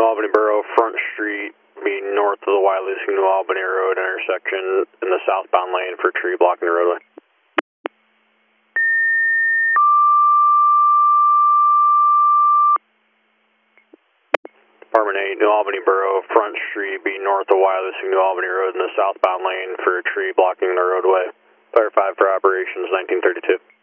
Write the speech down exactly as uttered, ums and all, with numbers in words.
Albany Borough, Front Street, be north of the Wyalusing New Albany Road intersection in the southbound lane for tree blocking the roadway. Department eight, New Albany Borough, Front Street, be north of Wyalusing New Albany Road in the southbound lane for tree blocking the roadway. Fire five for operations nineteen thirty-two.